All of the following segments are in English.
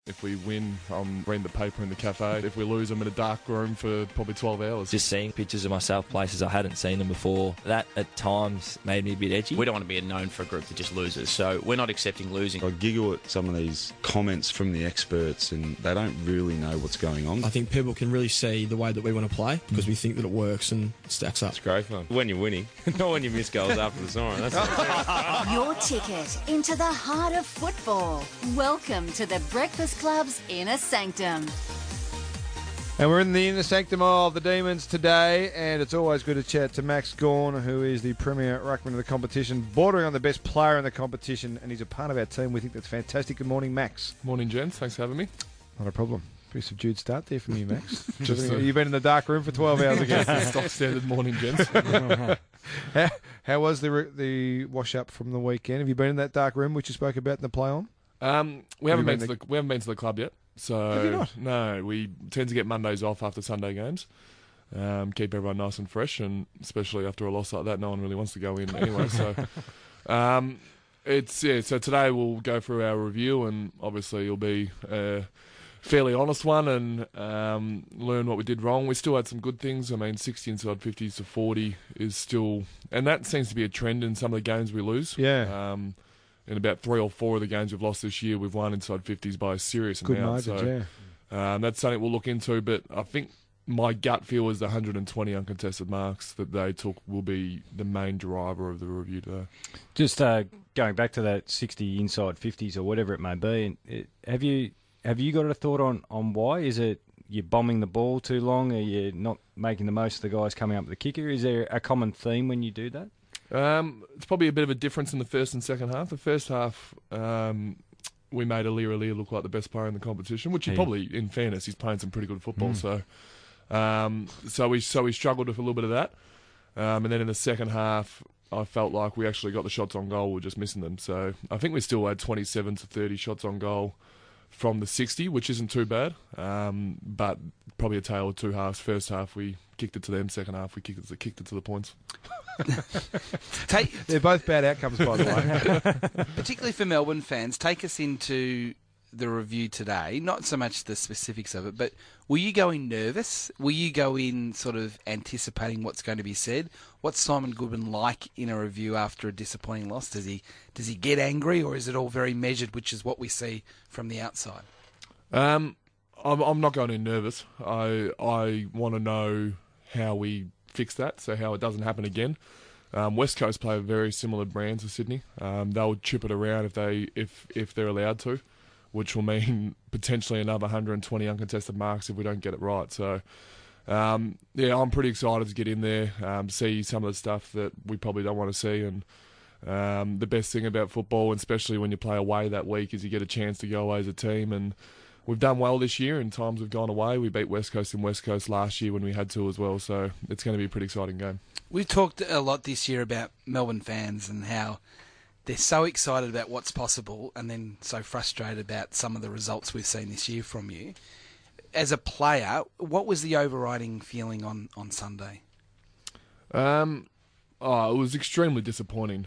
If we win, I'm reading the paper in the cafe. If we lose, I'm in a dark room for probably 12 hours. Just seeing pictures of myself places I hadn't seen them before, that at times made me a bit edgy. We don't want to be known for a group that just loses, so we're not accepting losing. I giggle at some of these comments from the experts, and they don't really know what's going on. I think people can really see the way that we want to play because we think that it works and it stacks up. It's great fun. When you're winning, not when you miss goals after the siren. That's Your ticket into the heart of football. Welcome to the Breakfast Club's Inner Sanctum. And we're in the inner sanctum of the Demons today, and it's always good to chat to Max Gawn, who is the premier ruckman of the competition, bordering on the best player in the competition, and he's a part of our team. We think that's fantastic. Good morning, Max. Morning, gents. Thanks for having me. Not a problem. Pretty subdued start there from you, Max. You've been in the dark room for 12 hours again. Stock standard morning, gents. How was the wash-up from the weekend? Have you been in that dark room which you spoke about in the play-on? We haven't been to the club yet. So, have you not? No, we tend to get Mondays off after Sunday games. Keep everyone nice and fresh, and especially after a loss like that, no one really wants to go in anyway. So, so today we'll go through our review, and obviously it'll be a fairly honest one, and learn what we did wrong. We still had some good things. I mean, 60 inside 50s to 40 is still, and that seems to be a trend in some of the games we lose. Yeah. In about 3 or 4 of the games we've lost this year, we've won inside 50s by a serious Good amount. margins, yeah. That's something we'll look into, but I think my gut feel is the 120 uncontested marks that they took will be the main driver of the review today. Just going back to that 60 inside 50s or whatever it may be, have you got a thought on why? Is it you're bombing the ball too long? Are you not making the most of the guys coming up with the kicker? Is there a common theme when you do that? It's probably a bit of a difference in the first and second half. The first half, we made Aliir look like the best player in the competition, which he probably, in fairness, he's playing some pretty good football. So we struggled with a little bit of that. And then in the second half, I felt like we actually got the shots on goal. We were just missing them. So I think we still had 27 to 30 shots on goal from the 60, which isn't too bad. But probably a tale of two halves. First half, we kicked it to them. Second half, we kicked it to the points. They're both bad outcomes, by the way. Particularly for Melbourne fans, take us into the review today. Not so much the specifics of it, but will you go in nervous? Will you go in sort of anticipating what's going to be said? What's Simon Goodwin like in a review after a disappointing loss? Does he get angry, or is it all very measured, which is what we see from the outside? I'm not going in nervous. I want to know how we fix that, so how it doesn't happen again. West Coast play a very similar brand to Sydney. They'll chip it around if they're allowed to, which will mean potentially another 120 uncontested marks if we don't get it right. So, I'm pretty excited to get in there, see some of the stuff that we probably don't want to see. And the best thing about football, and especially when you play away that week, is you get a chance to go away as a team. And we've done well this year, and times we've gone away. We beat West Coast in West Coast last year when we had to as well, so it's going to be a pretty exciting game. We've talked a lot this year about Melbourne fans and how they're so excited about what's possible and then so frustrated about some of the results we've seen this year from you. As a player, what was the overriding feeling on Sunday? It was extremely disappointing,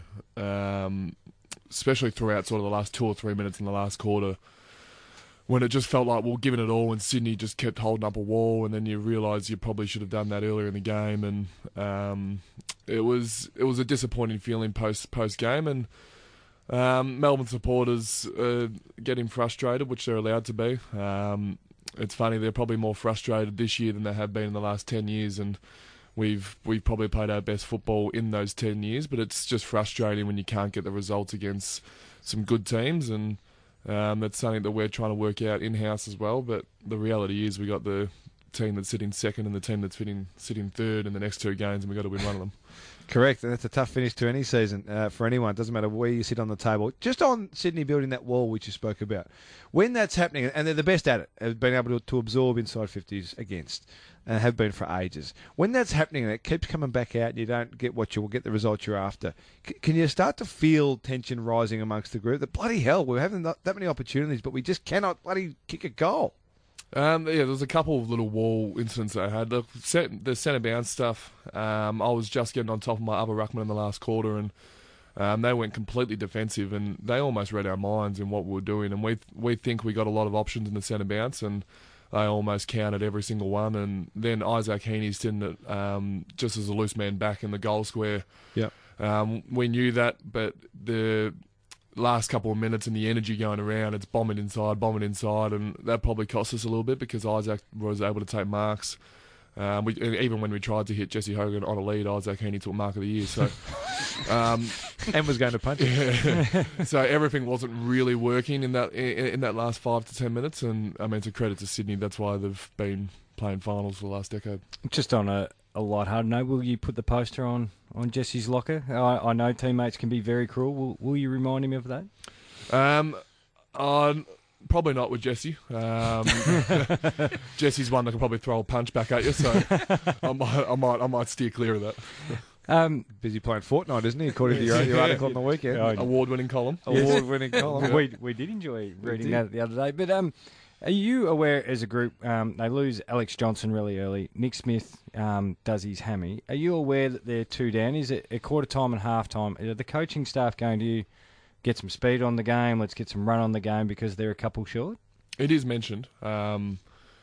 especially throughout sort of the last 2 or 3 minutes in the last quarter, when it just felt like we were giving it all and Sydney just kept holding up a wall, and then you realise you probably should have done that earlier in the game, and it was a disappointing feeling post game, and Melbourne supporters getting frustrated, which they're allowed to be. It's funny, they're probably more frustrated this year than they have been in the last 10 years, and we've probably played our best football in those 10 years, but it's just frustrating when you can't get the results against some good teams, and that's something that we're trying to work out in-house as well. But the reality is we got the team that's sitting second and the team that's sitting third in the next 2 games, and we've got to win one of them. Correct, and that's a tough finish to any season for anyone. It doesn't matter where you sit on the table. Just on Sydney building that wall which you spoke about. When that's happening, and they're the best at it, have been able to absorb inside 50s against, and have been for ages. When that's happening and it keeps coming back out and you don't get what you will get the result you're after, can you start to feel tension rising amongst the group? That bloody hell, we're having that many opportunities, but we just cannot bloody kick a goal. There's a couple of little wall incidents that I had. The centre bounce stuff, I was just getting on top of my other ruckman in the last quarter, and They went completely defensive, and they almost read our minds in what we were doing. And we think we got a lot of options in the centre bounce, and they almost counted every single one. And then Isaac Heaney's sitting at, just as a loose man back in the goal square. Yeah. We knew that, but the last couple of minutes and the energy going around, it's bombing inside, and that probably cost us a little bit because Isaac was able to take marks. Even when we tried to hit Jesse Hogan on a lead, Isaac Heaney took mark of the year. So, and was going to punch it. Yeah. So everything wasn't really working in that last 5 to 10 minutes. And I mean, it's a credit to Sydney. That's why they've been playing finals for the last decade. Just on a light-hearted note, will you put the poster on Jesse's locker? I know teammates can be very cruel. Will you remind him of that? Probably not with Jesse. Jesse's one that can probably throw a punch back at you, so I might steer clear of that. Busy playing Fortnite, isn't he? According to your article on the weekend. Award-winning column. Award-winning column. We did enjoy reading that the other day. But are you aware, as a group, they lose Alex Johnson really early. Nick Smith does his hammy. Are you aware that they're 2 down? Is it a quarter time and half time? Are the coaching staff going to get some speed on the game, let's get some run on the game because they're a couple short? It is mentioned. I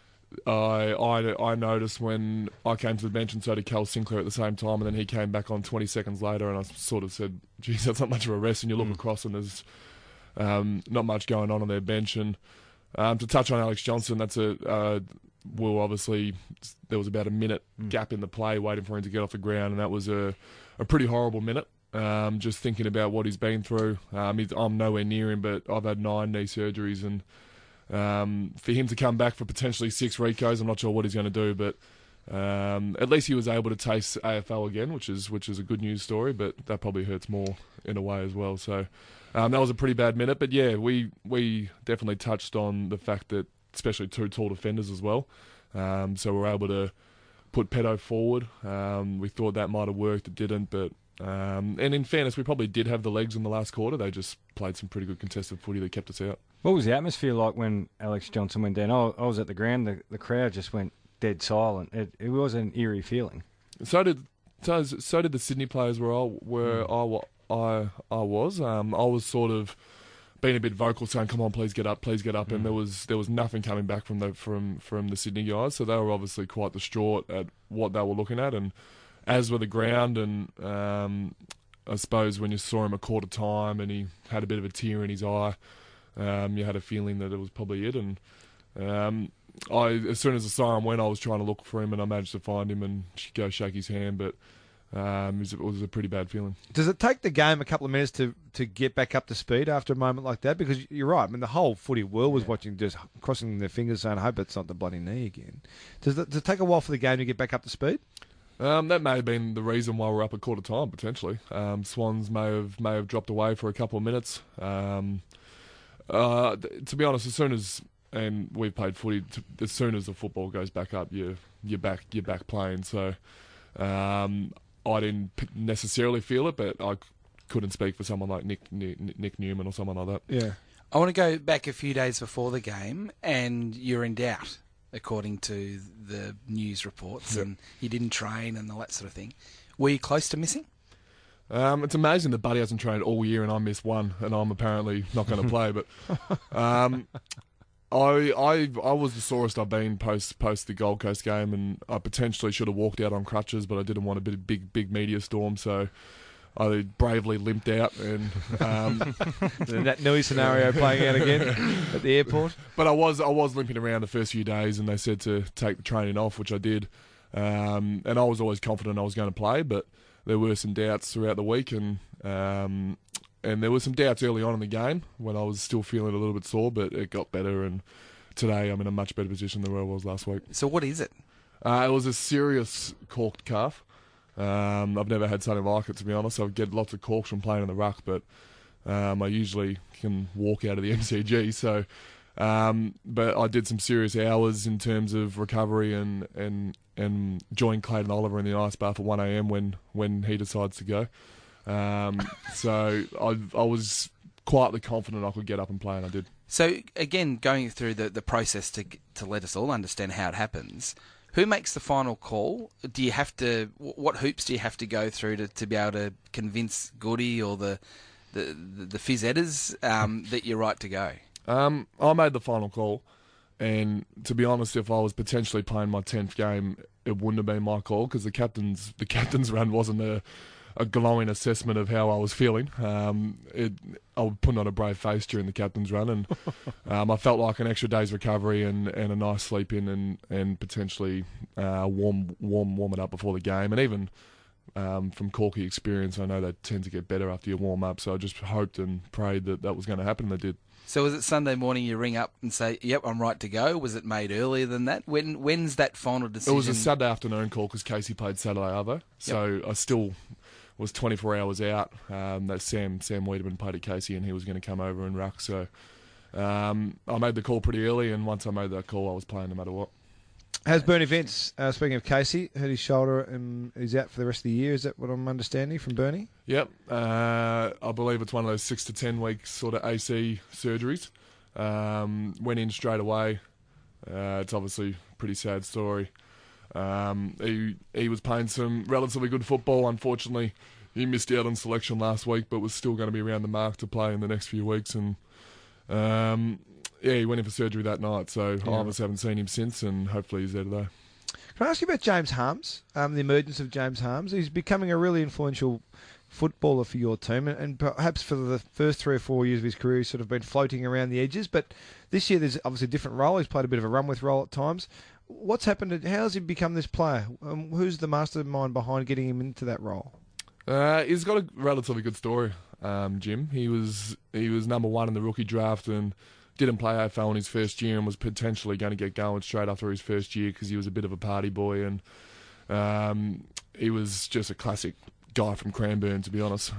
noticed when I came to the bench, and so did Cal Sinclair at the same time, and then he came back on 20 seconds later, and I sort of said, geez, that's not much of a rest, and you look across and there's not much going on their bench. And to touch on Alex Johnson, that's obviously there was about a minute gap in the play waiting for him to get off the ground, and that was a pretty horrible minute. Just thinking about what he's been through. I'm nowhere near him, but I've had 9 knee surgeries, and for him to come back for potentially 6 recos, I'm not sure what he's going to do, but at least he was able to taste AFL again, which is a good news story, but that probably hurts more in a way as well. So that was a pretty bad minute, but yeah, we definitely touched on the fact that especially 2 tall defenders as well. So we're able to put Peto forward. We thought that might have worked, it didn't, but and in fairness, we probably did have the legs in the last quarter. They just played some pretty good contested footy that kept us out. What was the atmosphere like when Alex Johnson went down? I was at the ground. The crowd just went dead silent. It was an eerie feeling. So did the Sydney players where I was. I was sort of being a bit vocal, saying, "Come on, please get up," and there was nothing coming back from the Sydney guys. So they were obviously quite distraught at what they were looking at, and as were the ground. And I suppose when you saw him a quarter time and he had a bit of a tear in his eye, you had a feeling that it was probably it. And as soon as the siren went, I was trying to look for him, and I managed to find him and go shake his hand, but it was a pretty bad feeling. Does it take the game a couple of minutes to get back up to speed after a moment like that? Because you're right. I mean, the whole footy world was watching, just crossing their fingers, saying, "I hope it's not the bloody knee again." Does it take a while for the game to get back up to speed? That may have been the reason why we're up at quarter time, potentially. Swans may have dropped away for a couple of minutes. To be honest, and we've played footy, as soon as the football goes back up, you're back playing. So I didn't necessarily feel it, but I couldn't speak for someone like Nick Newman or someone like that. Yeah. I want to go back a few days before the game, and you're in doubt, according to the news reports, and you didn't train and all that sort of thing. Were you close to missing? It's amazing that Buddy hasn't trained all year and I missed one, and I'm apparently not going to play. But I was the sorest I've been post the Gold Coast game, and I potentially should have walked out on crutches, but I didn't want a big media storm, so I bravely limped out. And that Nui scenario playing out again at the airport. But I was limping around the first few days, and they said to take the training off, which I did. And I was always confident I was going to play, but there were some doubts throughout the week, and there were some doubts early on in the game when I was still feeling a little bit sore, but it got better, and today I'm in a much better position than where I was last week. So what is it? It was a serious corked calf. I've never had something like it, to be honest. I get lots of corks from playing in the ruck, but I usually can walk out of the MCG. So, but I did some serious hours in terms of recovery and joined Clayton Oliver in the ice bath at 1 a.m. when he decides to go. So I was quietly confident I could get up and play, and I did. So again, going through the process to let us all understand how it happens. Who makes the final call? Do you have to? What hoops do you have to go through to be able to convince Goody or the phys editors that you're right to go? I made the final call, and to be honest, if I was potentially playing my 10th game, it wouldn't have been my call because the captain's run wasn't a glowing assessment of how I was feeling. I was putting on a brave face during the captain's run, and I felt like an extra day's recovery and a nice sleep in and potentially warm it up before the game. And even from Corky experience, I know they tend to get better after you warm up. So I just hoped and prayed that was going to happen, and they did. So was it Sunday morning you ring up and say, yep, I'm right to go? Was it made earlier than that? When's that final decision? It was a Saturday afternoon call because Casey played Saturday Arvo. So I still was 24 hours out. That Sam Wiedemann played at Casey and he was going to come over and ruck. So I made the call pretty early, and once I made that call, I was playing no matter what. How's Bernie Vince? Speaking of Casey, hurt his shoulder and he's out for the rest of the year. Is that what I'm understanding from Bernie? Yep. I believe it's one of those 6 to 10 week sort of AC surgeries. Went in straight away. It's obviously a pretty sad story. He was playing some relatively good football. Unfortunately, he missed out on selection last week, but was still going to be around the mark to play in the next few weeks. And he went in for surgery that night, so I obviously haven't seen him since, and hopefully he's there today. Can I ask you about James Harms, the emergence of James Harms? He's becoming a really influential footballer for your team, and perhaps for the first 3 or 4 years of his career, he's sort of been floating around the edges, but this year there's obviously a different role. He's played a bit of a run-with role at times. What's happened? How has he become this player? Who's the mastermind behind getting him into that role? He's got a relatively good story, Jim. He was number 1 in the rookie draft and didn't play AFL in his first year and was potentially going to get going straight after his first year because he was a bit of a party boy, and he was just a classic guy from Cranbourne, to be honest.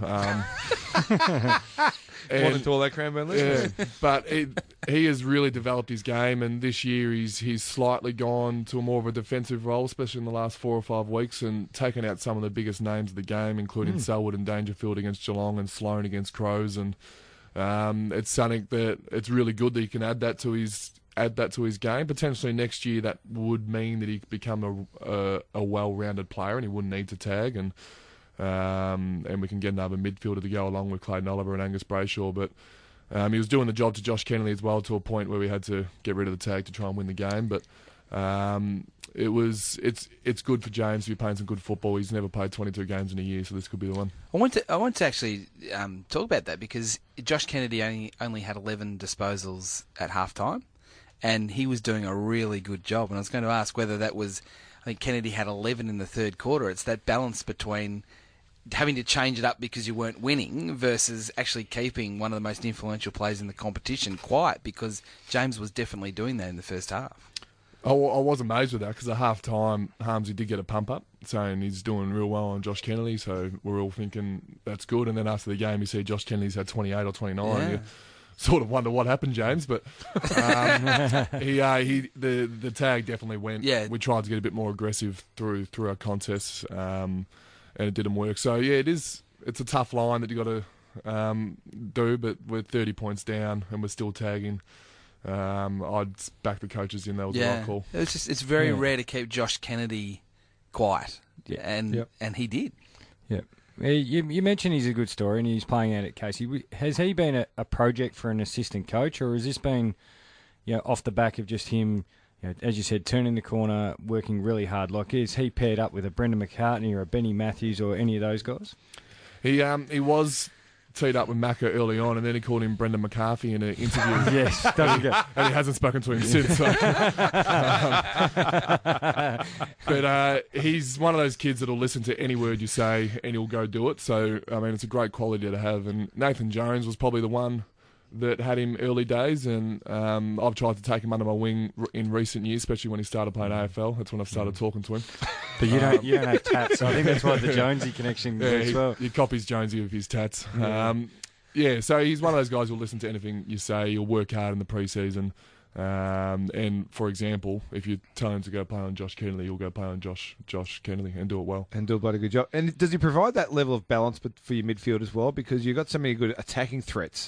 Wanted to all that Cranbourne list. Yeah, but he has really developed his game, and this year he's slightly gone to a more of a defensive role, especially in the last 4 or 5 weeks, and taken out some of the biggest names of the game, including Selwood and Dangerfield against Geelong and Sloane against Crows, and it's something that it's really good that he can add that to his game. Potentially next year, that would mean that he could become a well-rounded player, and he wouldn't need to tag, and we can get another midfielder to go along with Clayton Oliver and Angus Brayshaw. But he was doing the job to Josh Kennedy as well, to a point where we had to get rid of the tag to try and win the game. But it's good for James to be playing some good football. He's never played 22 games in a year, so this could be the one. I want to actually talk about that, because Josh Kennedy only had 11 disposals at halftime, and he was doing a really good job. And I was going to ask whether that was, I think Kennedy had 11 in the third quarter. It's that balance between having to change it up because you weren't winning versus actually keeping one of the most influential players in the competition quiet, because James was definitely doing that in the first half. I was amazed with that, because at half-time, Harmsy did get a pump-up, saying he's doing real well on Josh Kennedy, so we're all thinking that's good. And then after the game, you see Josh Kennedy's had 28 or 29. Yeah. You sort of wonder what happened, James, but the tag definitely went. Yeah. We tried to get a bit more aggressive through our contests, and it didn't work. So, yeah, it's a tough line that you got to do, but we're 30 points down and we're still tagging. I'd back the coaches in. That was the right call. It's very rare to keep Josh Kennedy quiet, and he did. Yeah. You mentioned he's a good story and he's playing out at Casey. Has he been a project for an assistant coach, or has this been off the back of just him, as you said, turning the corner, working really hard? Like, is he paired up with a Brendan McCartney or a Benny Matthews or any of those guys? He was teed up with Macca early on, and then he called him Brendan McCarthy in an interview. Yes, doesn't get. And he hasn't spoken to him since. So. But he's one of those kids that'll listen to any word you say and he'll go do it. So, I mean, it's a great quality to have. And Nathan Jones was probably the one that had him early days, and I've tried to take him under my wing in recent years, especially when he started playing AFL. That's when I've started talking to him. But you don't have tats, so I think that's why the Jonesy connection works well. He copies Jonesy with his tats. So he's one of those guys who'll listen to anything you say. He'll work hard in the pre-season. And, for example, if you tell him to go play on Josh Kennedy, he'll go play on Josh Kennedy and do it well. And do a bloody good job. And does he provide that level of balance for your midfield as well? Because you've got so many good attacking threats.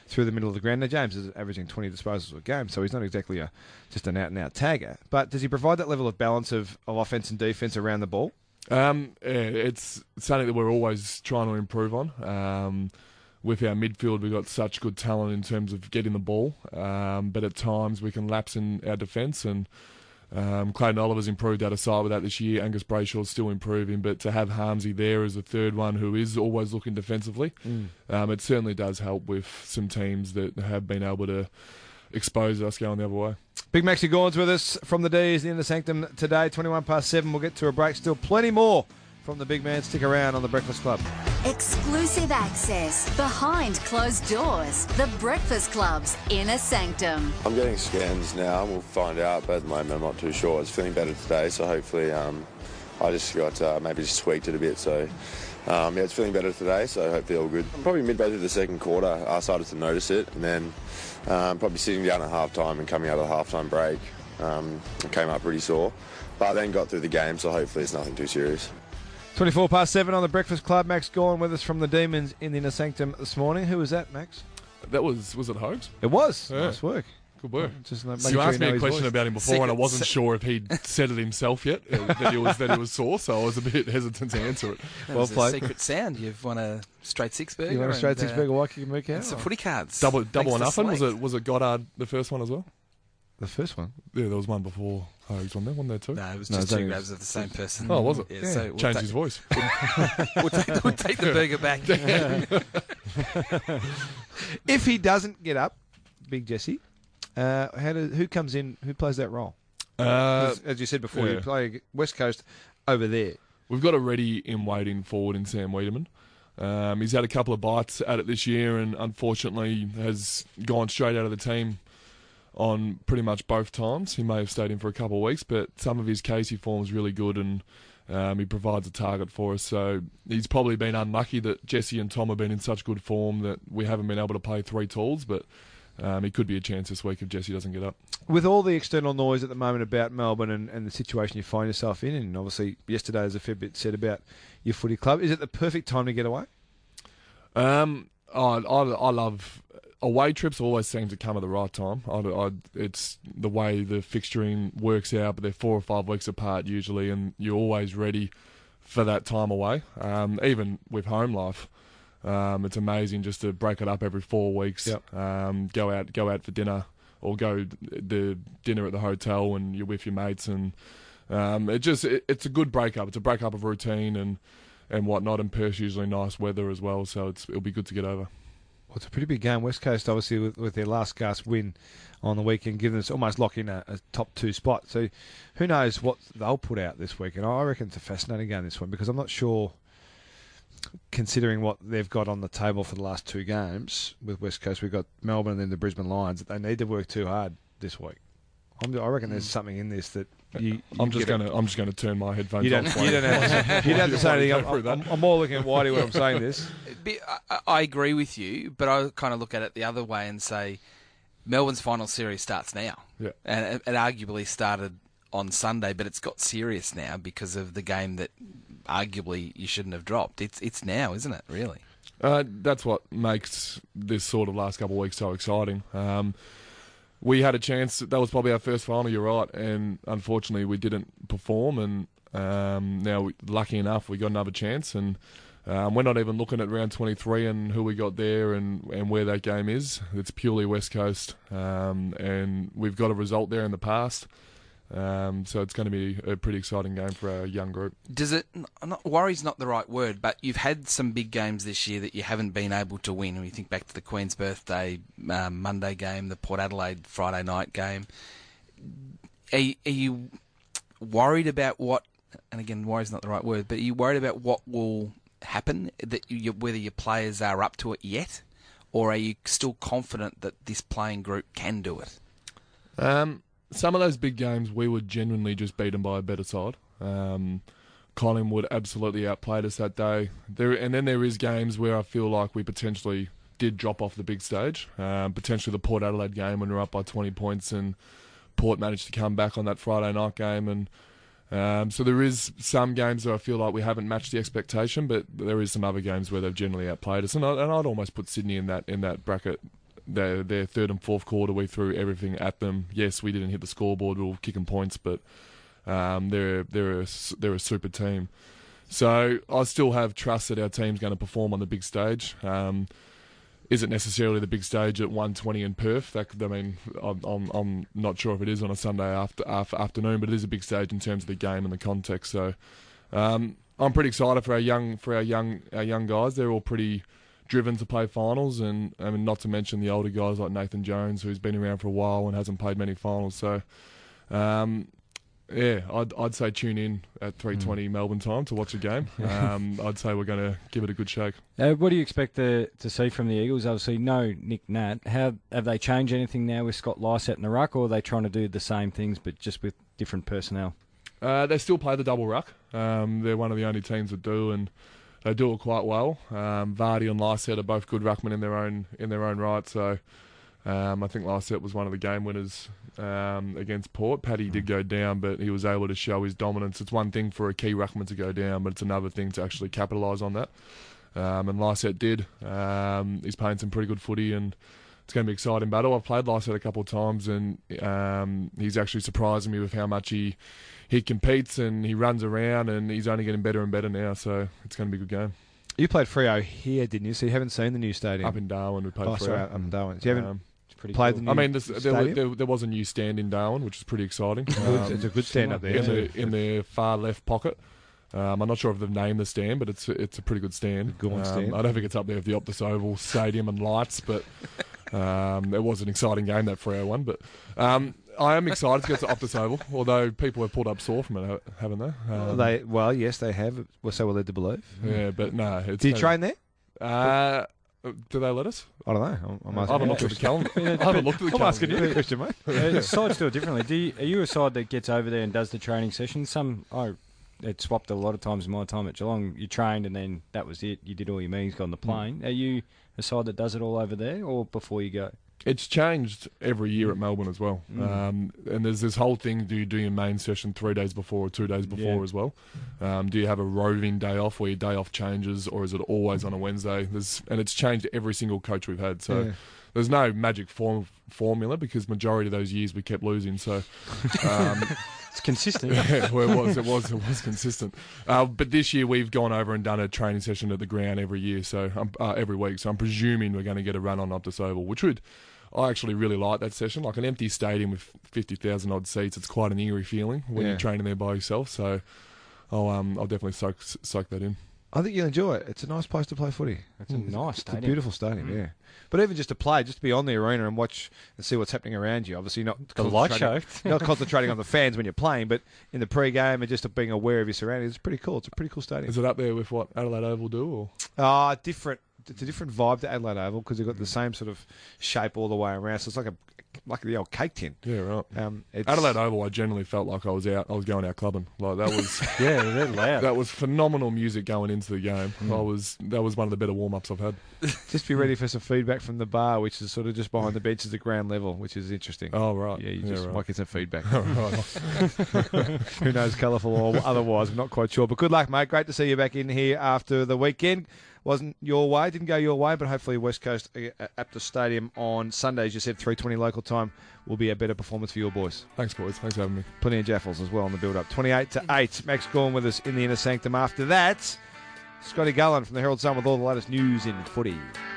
through the middle of the ground. Now, James is averaging 20 disposals a game, so he's not exactly just an out-and-out tagger. But does he provide that level of balance of offense and defence around the ball? It's something that we're always trying to improve on. With our midfield, we've got such good talent in terms of getting the ball, but at times we can lapse in our defence, and Clayton Oliver's improved out of sight with that this year. Angus Brayshaw's still improving, but to have Harmsy there as a third one who is always looking defensively, it certainly does help with some teams that have been able to expose us going the other way. Big Maxi Gawn's with us from the D's, the Inner Sanctum today, 7:21. We'll get to a break. Still plenty more from the big man. Stick around on The Breakfast Club. Exclusive access, behind closed doors, The Breakfast Club's Inner Sanctum. I'm getting scans now. We'll find out, but at the moment I'm not too sure. I was feeling better today, so hopefully I just got maybe just tweaked it a bit. So it's feeling better today, so hopefully all good. Probably midway through the second quarter, I started to notice it, and then probably sitting down at half-time and coming out of the half-time break, I came up pretty sore, but then got through the game, so hopefully it's nothing too serious. 7:24 on The Breakfast Club. Max Gawn with us from the Demons in the Inner Sanctum this morning. Who was that, Max? That was it Hogs? It was. Yeah. Nice work. Good work. Just you asked me a question about him before, and I wasn't sure if he'd said it himself yet, that he was sore, so I was a bit hesitant to answer it. Well played. A secret sound. You've won a straight six burger. You won a straight six burger, Waikiki Mooka? And some footy cards. Double or nothing? Was it Goddard the first one as well? The first one? Yeah, there was one before Hogs on there, wasn't there too? No, it was just two grabs of the same person. Oh, was it? Yeah, so changed his voice. We'll take the burger back. If he doesn't get up, Big Jesse, who comes in? Who plays that role? As you said before, you play West Coast over there. We've got a ready in waiting forward in Sam Wiedemann. He's had a couple of bites at it this year, and unfortunately has gone straight out of the team on pretty much both times. He may have stayed in for a couple of weeks, but some of his Casey form is really good, and he provides a target for us. So he's probably been unlucky that Jesse and Tom have been in such good form that we haven't been able to play three tools, but he could be a chance this week if Jesse doesn't get up. With all the external noise at the moment about Melbourne and the situation you find yourself in, and obviously yesterday there's a fair bit said about your footy club, is it the perfect time to get away? I love... Away trips always seem to come at the right time. It's the way the fixturing works out, but they're 4 or 5 weeks apart usually, and you're always ready for that time away. Even with home life, it's amazing just to break it up every 4 weeks. Yep. Go out for dinner, or go the dinner at the hotel, and you're with your mates, and it's a good breakup. It's a breakup of routine and whatnot. And Perth's usually nice weather as well, so it'll be good to get over. Well, it's a pretty big game. West Coast, obviously, with their last gasp win on the weekend, giving us almost lock in a top 2 spot. So who knows what they'll put out this week. And I reckon it's a fascinating game, this one, because I'm not sure, considering what they've got on the table for the last 2 games with West Coast, we've got Melbourne and then the Brisbane Lions, that they need to work too hard this week. I reckon there's something in this that I'm just going to turn my headphones you don't off. You don't have to say anything. I'm more looking at Whitey when I'm saying this. I agree with you, but I kind of look at it the other way and say Melbourne's final series starts now. Yeah. And it arguably started on Sunday, but it's got serious now because of the game that arguably you shouldn't have dropped. It's now, isn't it, really? That's what makes this sort of last couple of weeks so exciting. We had a chance. That was probably our first final, you're right, and unfortunately we didn't perform, and now, lucky enough, we got another chance, and we're not even looking at round 23 and who we got there and where that game is. It's purely West Coast, and we've got a result there in the past, so it's going to be a pretty exciting game for our young group. Does it? Worry's not the right word, but you've had some big games this year that you haven't been able to win. When you think back to the Queen's Birthday Monday game, the Port Adelaide Friday night game, are you worried about what? And again, worry's not the right word, but are you worried about what will happen? Whether your players are up to it yet, or are you still confident that this playing group can do it? Some of those big games, we were genuinely just beaten by a better side. Collingwood absolutely outplayed us that day. And then there is games where I feel like we potentially did drop off the big stage. Potentially the Port Adelaide game when we were up by 20 points and Port managed to come back on that Friday night game. And so there is some games where I feel like we haven't matched the expectation, but there is some other games where they've generally outplayed us. And I'd almost put Sydney in that bracket their third and fourth quarter, we threw everything at them. Yes, we didn't hit the scoreboard, we were kicking points, but they're a super team. So I still have trust that our team's going to perform on the big stage. Is it necessarily the big stage at 120 in Perth? I'm not sure if it is on a Sunday afternoon, but it is a big stage in terms of the game and the context. So I'm pretty excited for our young guys. They're all pretty driven to play finals, and not to mention the older guys like Nathan Jones, who's been around for a while and hasn't played many finals. So. I'd say tune in at 3:20 Melbourne time to watch a game. I'd say we're going to give it a good shake. What do you expect to see from the Eagles? Obviously, no Nick Nat. Have they changed anything now with Scott Lysett in the ruck, or are they trying to do the same things but just with different personnel? They still play the double ruck. They're one of the only teams that do, and they do it quite well. Vardy and Lysett are both good ruckmen in their own right. So I think Lysett was one of the game winners against Port. Paddy did go down, but he was able to show his dominance. It's one thing for a key ruckman to go down, but it's another thing to actually capitalise on that. And Lysett did. He's playing some pretty good footy, and it's going to be an exciting battle. I've played Lysett a couple of times, and he's actually surprising me with how much he competes and he runs around, and he's only getting better and better now. So it's going to be a good game. You played Freo here, didn't you? So you haven't seen the new stadium? Up in Darwin, we played Freo. Sorry, up in Darwin. So you haven't pretty played cool. the new stadium? There was a new stand in Darwin, which is pretty exciting. It's a good stand up there. In the far left pocket. I'm not sure if they've named the stand, but it's a pretty good stand. Good stand. I don't think it's up there with the Optus Oval Stadium and lights, but it was an exciting game, that Freo one. But I am excited to get to Optus Oval, although people have pulled up sore from it, haven't they? Yes, they have. So we're led to believe. Yeah, but no. Do you train there? Do they let us? I don't know. I haven't looked at the calendar. I haven't looked at the calendar. I'm asking you the question, mate. Sides do it differently. Are you a side that gets over there and does the training sessions? It swapped a lot of times in my time at Geelong. You trained and then that was it. You did all your meetings, got on the plane. Are you a side that does it all over there or before you go? It's changed every year at Melbourne as well. And there's this whole thing, do you do your main session 3 days before or 2 days before as well? Do you have a roving day off where your day off changes, or is it always on a Wednesday? And it's changed every single coach we've had. So there's no magic formula, because majority of those years we kept losing. So it's consistent. Yeah, well, it was consistent. But this year we've gone over and done a training session at the ground every year, so every week. So I'm presuming we're going to get a run on Optus Oval, which I actually really like that session. Like an empty stadium with 50,000 odd seats, it's quite an eerie feeling when you're training there by yourself. So I'll definitely soak that in. I think you'll enjoy it. It's a nice place to play footy. It's a nice stadium. It's a beautiful stadium, yeah. But even just to play, just to be on the arena and watch and see what's happening around you. Obviously, not the light show, not concentrating on the fans when you're playing, but in the pre-game and just being aware of your surroundings. It's pretty cool. It's a pretty cool stadium. Is it up there with what Adelaide Oval do? Or different. It's a different vibe to Adelaide Oval because they've got the same sort of shape all the way around. So it's like the old cake tin. Yeah, right. Adelaide Oval, I generally felt like I was going out clubbing. Like that was they're loud. That was phenomenal music going into the game. That was one of the better warm-ups I've had. Just be ready for some feedback from the bar, which is sort of just behind the benches at ground level, which is interesting. Oh right. Yeah, you might get some feedback. Right. Who knows, colourful or otherwise? I'm not quite sure. But good luck, mate. Great to see you back in here after the weekend. Wasn't your way, didn't go your way, but hopefully West Coast Optus Stadium on Sunday, as you said, 3:20 local time, will be a better performance for your boys. Thanks, boys. Thanks for having me. Plenty of Jaffles as well on the build-up. 28-8. Max Gorn with us in the Inner Sanctum. After that, Scotty Gullen from the Herald Sun with all the latest news in footy.